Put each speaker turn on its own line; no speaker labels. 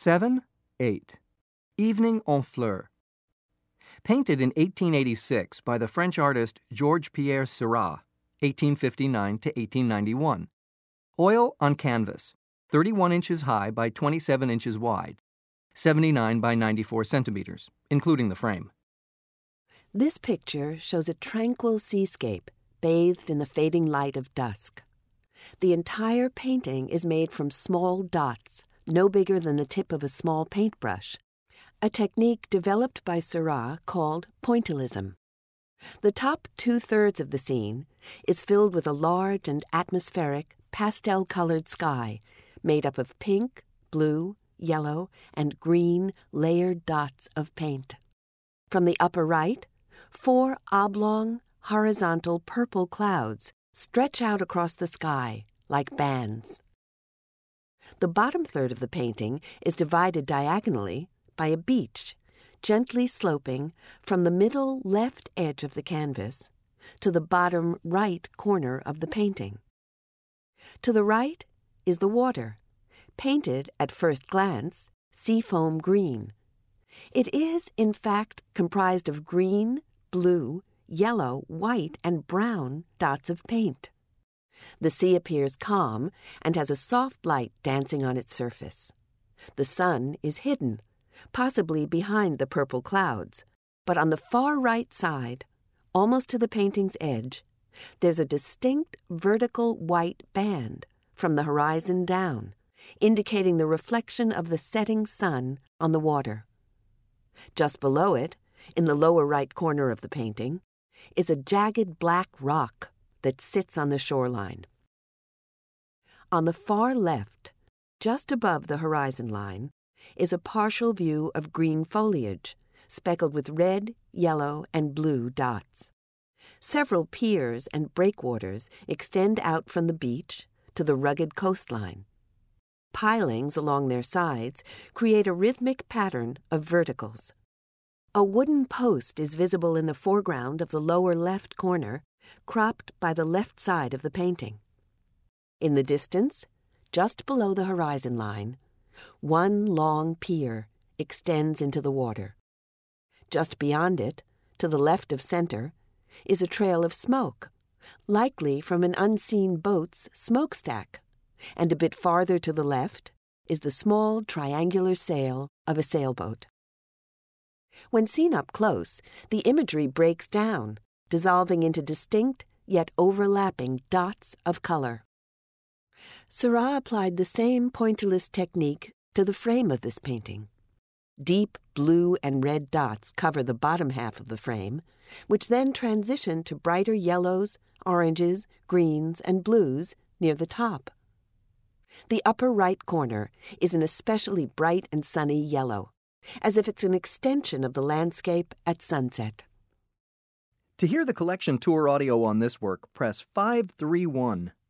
7. 8. Evening en Fleurs. Painted in 1886 by the French artist Georges-Pierre Seurat, 1859 to 1891. Oil on canvas, 31 inches high by 27 inches wide, 79 by 94 centimeters, including the frame.
This picture shows a tranquil seascape bathed in the fading light of dusk. The entire painting is made from small dots, no bigger than the tip of a small paintbrush, a technique developed by Seurat called pointillism. The top 2/3 of the scene is filled with a large and atmospheric pastel-colored sky made up of pink, blue, yellow, and green layered dots of paint. From the upper right, 4 oblong, horizontal purple clouds stretch out across the sky like bands. The bottom third of the painting is divided diagonally by a beach, gently sloping from the middle left edge of the canvas to the bottom right corner of the painting. To the right is the water, painted at first glance seafoam green. It is, in fact, comprised of green, blue, yellow, white, and brown dots of paint. The sea appears calm and has a soft light dancing on its surface. The sun is hidden, possibly behind the purple clouds, but on the far right side, almost to the painting's edge, there's a distinct vertical white band from the horizon down, indicating the reflection of the setting sun on the water. Just below it, in the lower right corner of the painting, is a jagged black rock that sits on the shoreline. On the far left, just above the horizon line, is a partial view of green foliage, speckled with red, yellow, and blue dots. Several piers and breakwaters extend out from the beach to the rugged coastline. Pilings along their sides create a rhythmic pattern of verticals. A wooden post is visible in the foreground of the lower left corner, cropped by the left side of the painting. In the distance, just below the horizon line, one long pier extends into the water. Just beyond it, to the left of center, is a trail of smoke, likely from an unseen boat's smokestack, and a bit farther to the left is the small triangular sail of a sailboat. When seen up close, the imagery breaks down, dissolving into distinct yet overlapping dots of color. Seurat applied the same pointillist technique to the frame of this painting. Deep blue and red dots cover the bottom half of the frame, which then transition to brighter yellows, oranges, greens, and blues near the top. The upper right corner is an especially bright and sunny yellow, as if it's an extension of the landscape at sunset.
To hear the collection tour audio on this work, press 531.